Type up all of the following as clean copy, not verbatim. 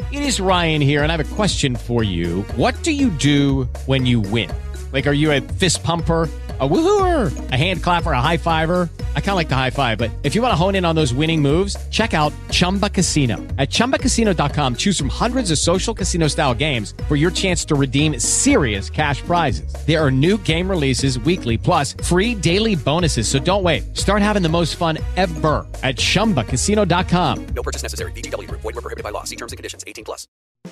It is Ryan here, and I have a question for you. What do you do when you win? Like, are you a fist pumper, a woohooer, a hand clapper, a high fiver? I kind of like the high five, but if you want to hone in on those winning moves, check out Chumba Casino. At ChumbaCasino.com, choose from hundreds of social casino-style games for your chance to redeem serious cash prizes. There are new game releases weekly, plus free daily bonuses. So don't wait. Start having the most fun ever at ChumbaCasino.com. No purchase necessary. VGW Group. Void where prohibited by law. See terms and conditions. 18+.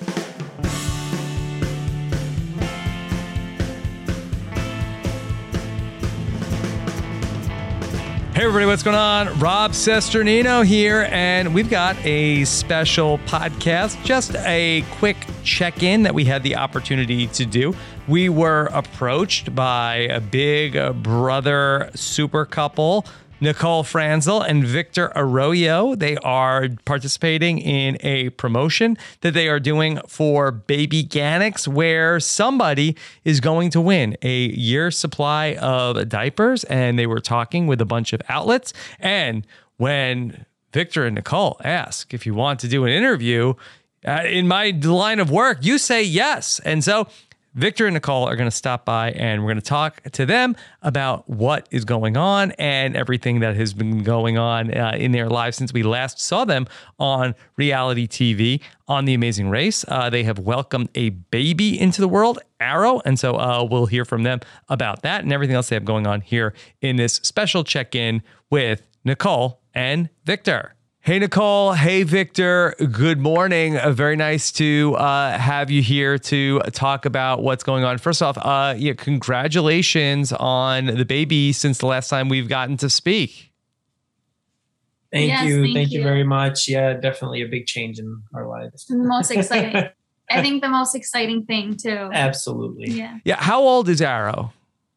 Hey everybody, what's going on? Rob Cesternino here, and we've got a special podcast, just a quick check-in that we had the opportunity to do. We were approached by a big brother super couple, Nicole Franzel and Victor Arroyo. They are participating in a promotion that they are doing for Baby Ganix, where somebody is going to win a year's supply of diapers. And they were talking with a bunch of outlets. And when Victor and Nicole ask if you want to do an interview, in my line of work, you say yes. And so Victor and Nicole are going to stop by, and we're going to talk to them about what is going on and everything that has been going on in their lives since we last saw them on reality TV on The Amazing Race. They have welcomed a baby into the world, Arrow, and so we'll hear from them about that and everything else they have going on here in this special check-in with Nicole and Victor. Hey, Nicole. Hey, Victor. Good morning. Very nice to have you here to talk about what's going on. First off, congratulations on the baby since the last time we've gotten to speak. Thank you very much. Yeah, definitely a big change in our lives. The most exciting. I think the most exciting thing, too. Absolutely. Yeah. How old is Arrow?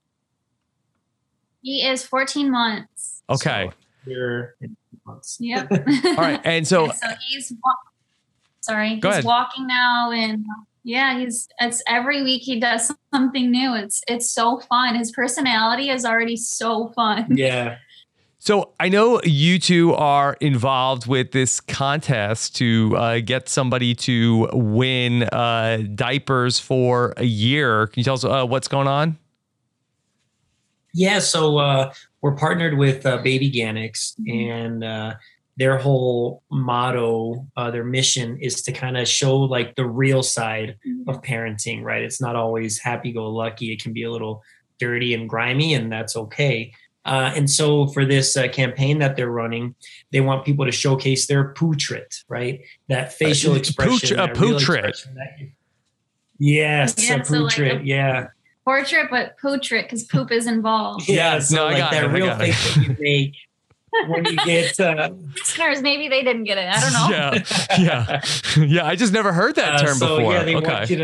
He is 14 months. Okay. So you're in months. Yep. All right. And so, he's walking now, and it's every week he does something new. It's so fun. His personality is already so fun. Yeah. So I know you two are involved with this contest to get somebody to win diapers for a year. Can you tell us what's going on? Yeah. So we're partnered with Baby Ganix, and their whole motto, their mission is to kind of show like the real side of parenting, right? It's not always happy-go-lucky. It can be a little dirty and grimy, and that's okay. And so for this campaign that they're running, they want people to showcase their pootrit, right? That facial expression. A pootrit. Yes, Yeah, a pootrit, like yeah. Portrait, but pootrit, because poop is involved. Yeah, so I got that real face that you make when you get... Listeners, maybe they didn't get it. I don't know. Yeah. I just never heard that term before. Yeah,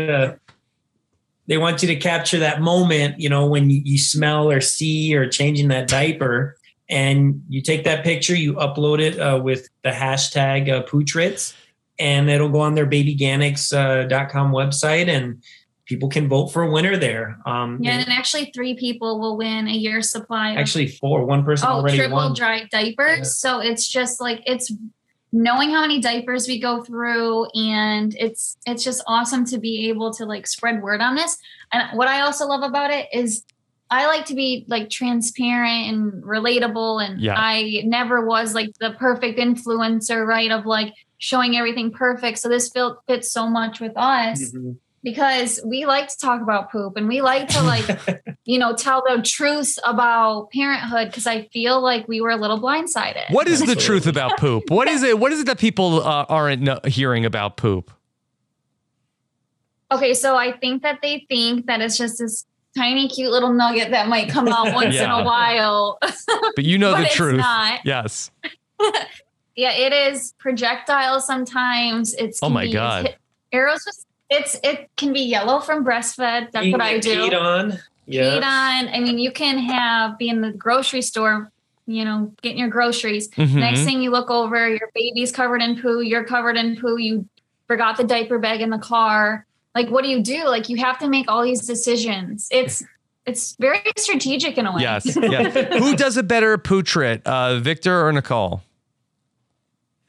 they want you to capture that moment, when you smell or see or changing that diaper, and you take that picture, you upload it with the hashtag Pootrits, and it'll go on their babyganix.com website, and people can vote for a winner there. And actually 3 people will win a year's supply. Actually 4. One person already won. Triple dry diapers. Yeah. So it's just like, it's knowing how many diapers we go through, and it's just awesome to be able to like spread word on this. And what I also love about it is I like to be like transparent and relatable, and I never was like the perfect influencer, right, of like showing everything perfect. So this fits so much with us. Mm-hmm. Because we like to talk about poop, and we like to like, tell the truth about parenthood, because I feel like we were a little blindsided. What is the truth about poop? What is it? What is it that people aren't hearing about poop? Okay, so I think that they think that it's just this tiny, cute little nugget that might come out once in a while. But the truth. It's not. Yes. Yeah, it is projectile sometimes. It's oh my God. Arrows just... It can be yellow from breastfed. That's what I do. Peed on. Yeah. Peed on. I mean, you can be in the grocery store, getting your groceries. Mm-hmm. Next thing you look over, your baby's covered in poo. You're covered in poo. You forgot the diaper bag in the car. Like, what do? Like, you have to make all these decisions. It's very strategic in a way. Yes. Yeah. Who does a better pootrit, Victor or Nicole?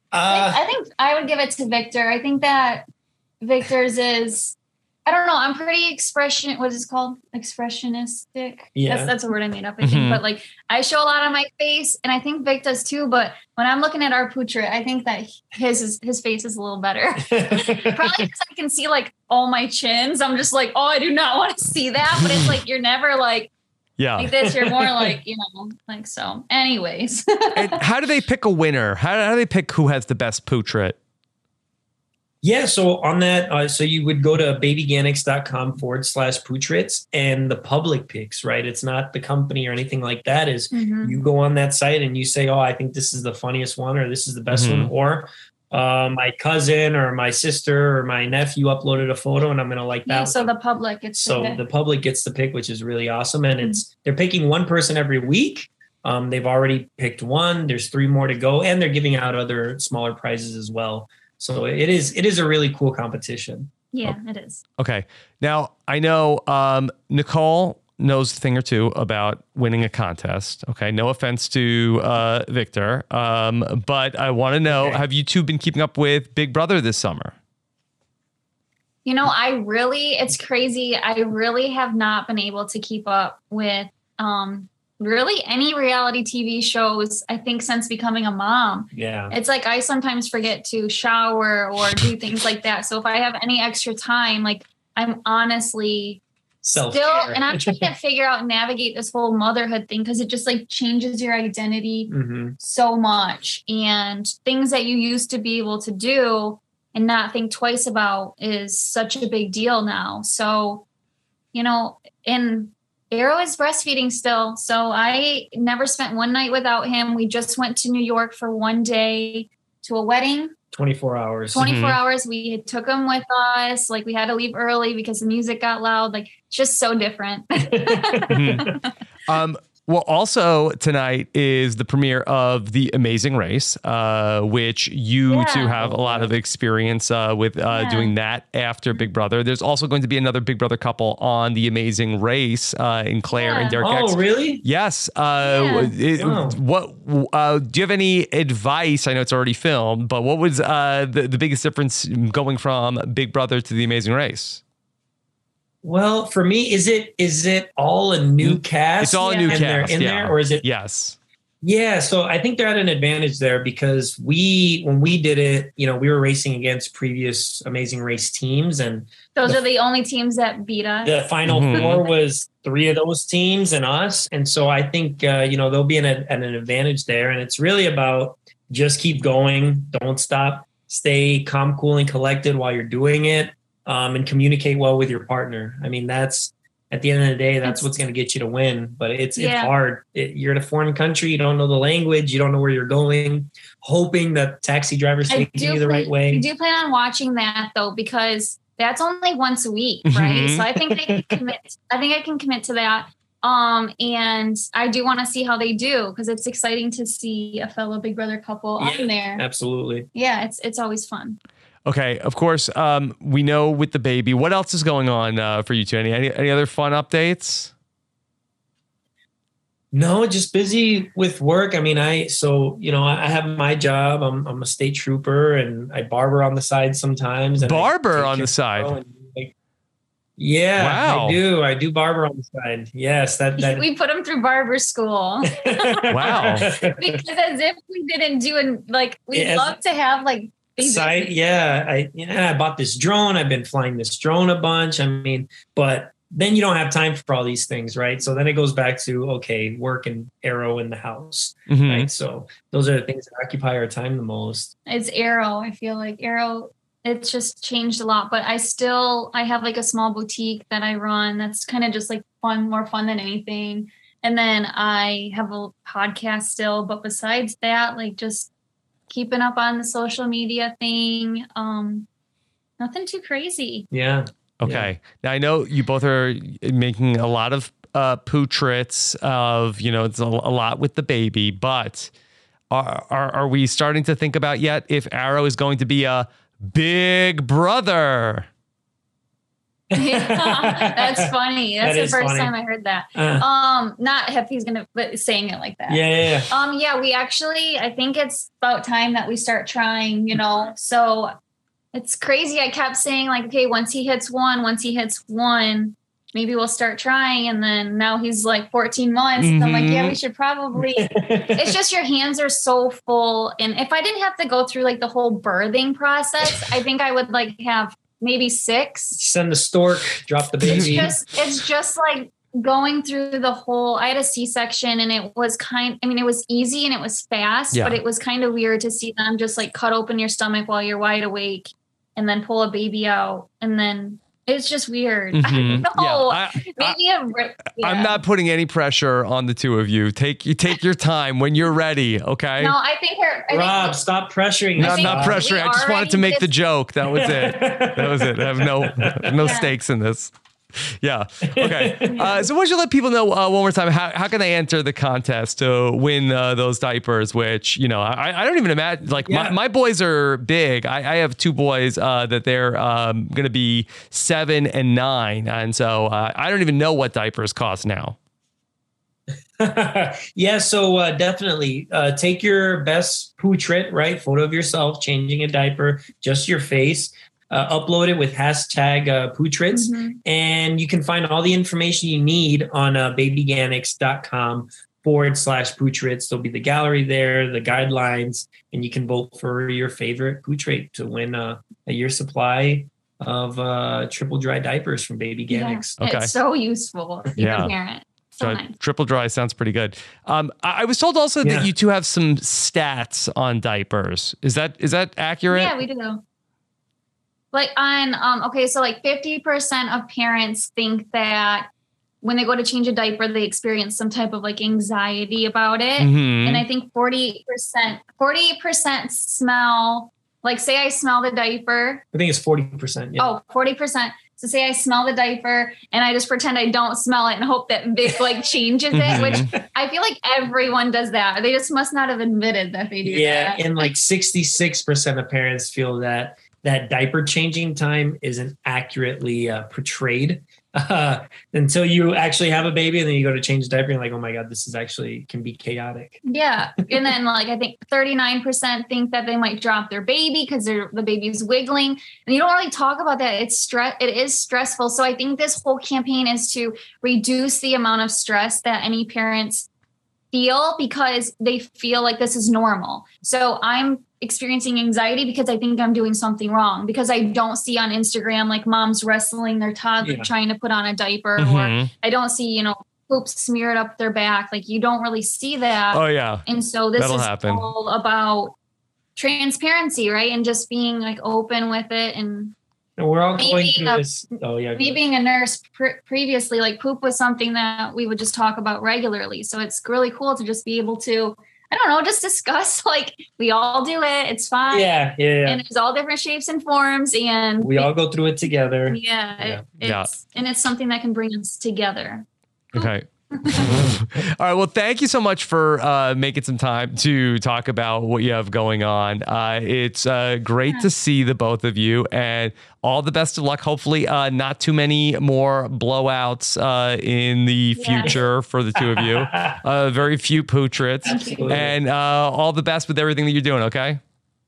I think I would give it to Victor. I think that Victor's is, I don't know. I'm pretty what is it called? Expressionistic. Yeah. That's a word I made up, I think. But like, I show a lot on my face, and I think Vic does too. But when I'm looking at our portrait, I think that his face is a little better. Probably because I can see like all my chins. I'm just like, oh, I do not want to see that. But it's like, you're never like this. You're more like, like so. Anyways. And how do they pick a winner? How do they pick who has the best portrait? Yeah, so on that, so you would go to babyganics.com/portraits, and the public picks, right? It's not the company or anything like that. You go on that site and you say, oh, I think this is the funniest one, or this is the best one, or my cousin or my sister or my nephew uploaded a photo and I'm going to like that. So the public gets to pick. The public gets to pick, which is really awesome. And they're picking one person every week. They've already picked one. There's 3 more to go, and they're giving out other smaller prizes as well. So it is a really cool competition. Yeah, it is. Okay. Now, I know Nicole knows a thing or two about winning a contest. Okay. No offense to Victor. But I want to know, have you two been keeping up with Big Brother this summer? It's crazy. I really have not been able to keep up with really any reality TV shows, I think, since becoming a mom. Yeah. It's like I sometimes forget to shower or do things like that. So if I have any extra time, like I'm honestly self-care. and I'm trying to figure out and navigate this whole motherhood thing, because it just like changes your identity so much. And things that you used to be able to do and not think twice about is such a big deal now. So, Arrow is breastfeeding still, so I never spent one night without him. We just went to New York for one day to a wedding. 24 hours. 24 hours. We took him with us. Like, we had to leave early because the music got loud. Like, it's just so different. Well, also tonight is the premiere of The Amazing Race, which you two have a lot of experience with doing that after Big Brother. There's also going to be another Big Brother couple on The Amazing Race in Claire and Derek X. Oh, really? Yes. What do you have any advice? I know it's already filmed, but what was the biggest difference going from Big Brother to The Amazing Race? Well, for me, is it all a new cast? It's all a new cast. They're in there, or is it? Yes. Yeah, so I think they're at an advantage there because when we did it, we were racing against previous Amazing Race teams, and those are the only teams that beat us. The final 4 was 3 of those teams and us, and so I think they'll be at an advantage there, and it's really about just keep going, don't stop, stay calm, cool, and collected while you're doing it. And communicate well with your partner. I mean, that's at the end of the day, that's what's going to get you to win. But it's hard. You're in a foreign country. You don't know the language. You don't know where you're going. Hoping that taxi drivers take you the right way. I do plan on watching that though, because that's only once a week, right? So I think I can commit. I think I can commit to that. And I do want to see how they do, because it's exciting to see a fellow Big Brother couple on there. Absolutely. Yeah, it's always fun. Okay, of course, we know with the baby. What else is going on for you two? Any other fun updates? No, just busy with work. I mean, I have my job. I'm a state trooper, and I barber on the side sometimes. And barber on the side? Yeah, wow. I do barber on the side. Yes, that we put him through barber school. Wow. Because as if we didn't do we'd love to have side, I bought this drone. I've been flying this drone a bunch. I mean, but then you don't have time for all these things, right? So then it goes back to, work and Arrow in the house, right? So those are the things that occupy our time the most. It's Arrow. I feel like Arrow, it's just changed a lot, but I have a small boutique that I run. That's kind of just more fun than anything. And then I have a podcast still, but besides that, just keeping up on the social media thing. Nothing too crazy. Yeah. Okay. Yeah. Now I know you both are making a lot of portraits of, it's a lot with the baby, but are we starting to think about yet if Arrow is going to be a Big Brother? That's funny. That's That the is first funny. time I heard that. Not if he's gonna, but saying it like that. Yeah. Yeah, we actually, I think it's about time that we start trying, so it's crazy. I kept saying like, okay, once he hits one, maybe we'll start trying. And then now he's like 14 months. Mm-hmm. I'm like, yeah, we should probably, it's just your hands are so full. And if I didn't have to go through like the whole birthing process, I think I would like have maybe 6. Send the stork, drop the baby. It's just like going through the whole, I had a C-section and it was it was easy and it was fast, Yeah. but it was kind of weird to see them just like cut open your stomach while you're wide awake and then pull a baby out. And then it's just weird. I don't know. I'm not putting any pressure on the two of you. Take your time when you're ready. Okay. No, I think Rob, stop pressuring. No, us, I'm not Rob. pressuring. I just wanted to make the joke. That was it. I have no stakes in this. Yeah. Okay. So why don't you let people know one more time, how can they enter the contest to win those diapers, which, I don't even imagine, like my boys are big. I have 2 boys that they're going to be 7 and 9. And so I don't even know what diapers cost now. Yeah, so definitely take your best portrait, right? Photo of yourself changing a diaper, just your face. Upload it with hashtag portraits, and you can find all the information you need on babygannix.com/portraits. There'll be the gallery there, the guidelines, and you can vote for your favorite portrait to win a year supply of triple dry diapers from Baby Gannix. Yeah, Okay. it's so useful if you're a parent. So nice. Triple dry sounds pretty good. I was told also that you two have some stats on diapers. Is that accurate? Yeah, we do. Like on, so like 50% of parents think that when they go to change a diaper, they experience some type of like anxiety about it. And I think 48% smell, like say I smell the diaper. I think it's 40%. Yeah. Oh, 40%. So say I smell the diaper and I just pretend I don't smell it and hope that Vic like changes it, which I feel like everyone does that. They just must not have admitted that they do that. Yeah, and like 66% of parents feel that diaper changing time isn't accurately portrayed until you actually have a baby, and then you go to change the diaper and you're like, oh my God, this is actually can be chaotic. Yeah. And then like, I think 39% think that they might drop their baby because the baby's wiggling, and you don't really talk about that. It is stressful. So I think this whole campaign is to reduce the amount of stress that any parents feel because they feel like this is normal. So I'm experiencing anxiety because I think I'm doing something wrong, because I don't see on Instagram like moms wrestling their toddler trying to put on a diaper, or I don't see, poop smeared up their back. Like you don't really see that. Oh yeah. And so this That'll is happen. all about transparency, right? And just being like open with it. And we're all going through this. Oh yeah. Me being a nurse previously, like poop was something that we would just talk about regularly. So it's really cool to just be able to, I don't know, just discuss, like we all do it. It's fine. Yeah. And there's all different shapes and forms, and we all go through it together. Yeah. It's something that can bring us together. Okay. All right. Well, thank you so much for making some time to talk about what you have going on. It's great to see the both of you, and all the best of luck. Hopefully not too many more blowouts in the future for the two of you. Very few portraits. And all the best with everything that you're doing. Okay.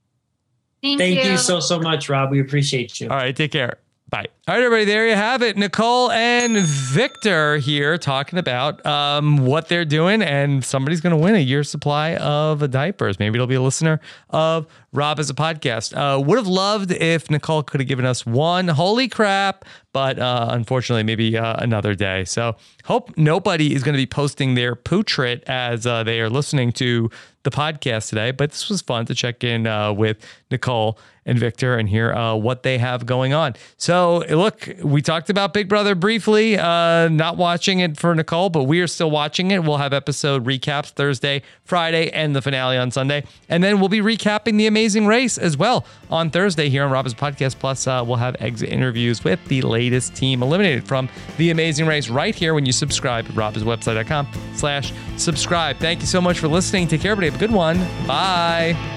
Thank you so much, Rob. We appreciate you. All right. Take care. Bye. All right, everybody, there you have it. Nicole and Victor here talking about what they're doing, and somebody's going to win a year's supply of diapers. Maybe it'll be a listener of Rob as a podcast. Would have loved if Nicole could have given us one. Holy crap. But unfortunately, maybe another day. So hope nobody is going to be posting their portrait as they are listening to the podcast today. But this was fun to check in with Nicole and Victor and hear what they have going on. So look, we talked about Big Brother briefly, not watching it for Nicole, but we are still watching it. We'll have episode recaps Thursday, Friday, and the finale on Sunday. And then we'll be recapping The Amazing Race as well on Thursday here on Rob's Podcast. Plus, we'll have exit interviews with the latest team eliminated from The Amazing Race right here when you subscribe at robhaswebsite.com/subscribe. Thank you so much for listening. Take care, everybody. Have a good one. Bye.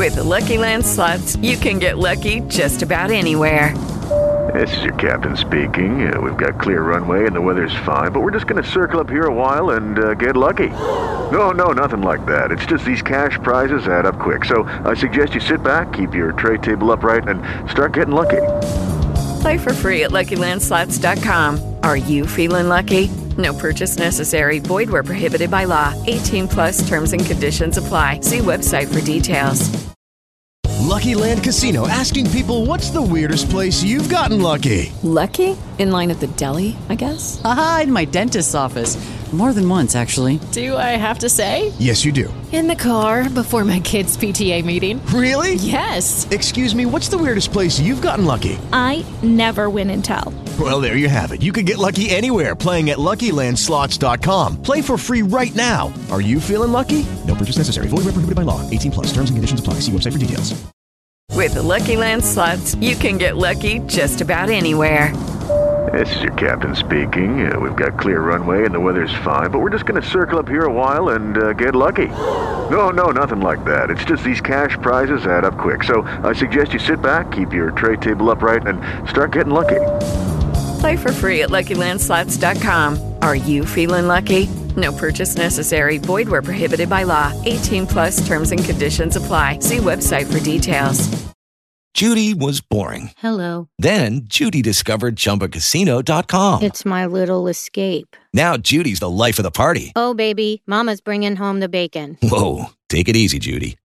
With the Lucky Land Slots, you can get lucky just about anywhere. This is your captain speaking. We've got clear runway and the weather's fine, but we're just going to circle up here a while and get lucky. No, nothing like that. It's just these cash prizes add up quick. So I suggest you sit back, keep your tray table upright, and start getting lucky. Play for free at LuckyLandSlots.com. Are you feeling lucky? No purchase necessary. Void where prohibited by law. 18 plus terms and conditions apply. See website for details. Lucky Land Casino, asking people, what's the weirdest place you've gotten lucky? Lucky? In line at the deli, I guess? Aha, in my dentist's office. More than once, actually. Do I have to say? Yes, you do. In the car before my kids' PTA meeting. Really? Yes. Excuse me, what's the weirdest place you've gotten lucky? I never win and tell. Well, there you have it. You can get lucky anywhere, playing at LuckyLandSlots.com. Play for free right now. Are you feeling lucky? No purchase necessary. Void where prohibited by law. 18 plus. Terms and conditions apply. See website for details. With the Lucky Land Slots, you can get lucky just about anywhere. This is your captain speaking. We've got clear runway and the weather's fine, but we're just going to circle up here a while and get lucky. No, nothing like that. It's just these cash prizes add up quick. So I suggest you sit back, keep your tray table upright, and start getting lucky. Play for free at LuckyLandSlots.com. Are you feeling lucky? No purchase necessary. Void where prohibited by law. 18 plus terms and conditions apply. See website for details. Judy was boring. Hello. Then Judy discovered ChumbaCasino.com. It's my little escape. Now Judy's the life of the party. Oh, baby, mama's bringing home the bacon. Whoa, take it easy, Judy.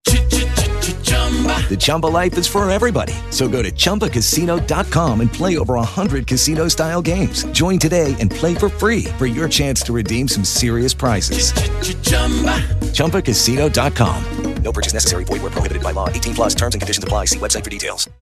The Chumba life is for everybody. So go to ChumbaCasino.com and play over 100 casino-style games. Join today and play for free for your chance to redeem some serious prizes. ChumbaCasino.com. No purchase necessary. Void where prohibited by law. 18 plus terms and conditions apply. See website for details.